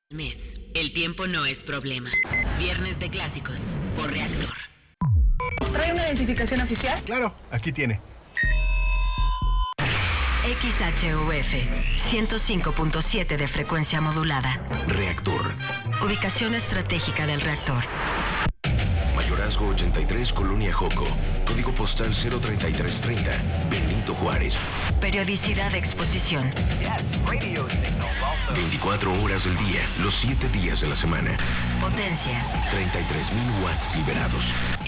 Mes. El tiempo no es problema. Viernes de clásicos por Reactor. ¿Trae una identificación oficial? Claro, aquí tiene. XHUF 105.7 de frecuencia modulada. Reactor. Ubicación estratégica del reactor. Mayorazgo 83, Colonia Joco. Código postal 03330. Benito Juárez. Periodicidad de exposición. 24 horas del día, los 7 días de la semana. Potencia. 33,000 watts liberados.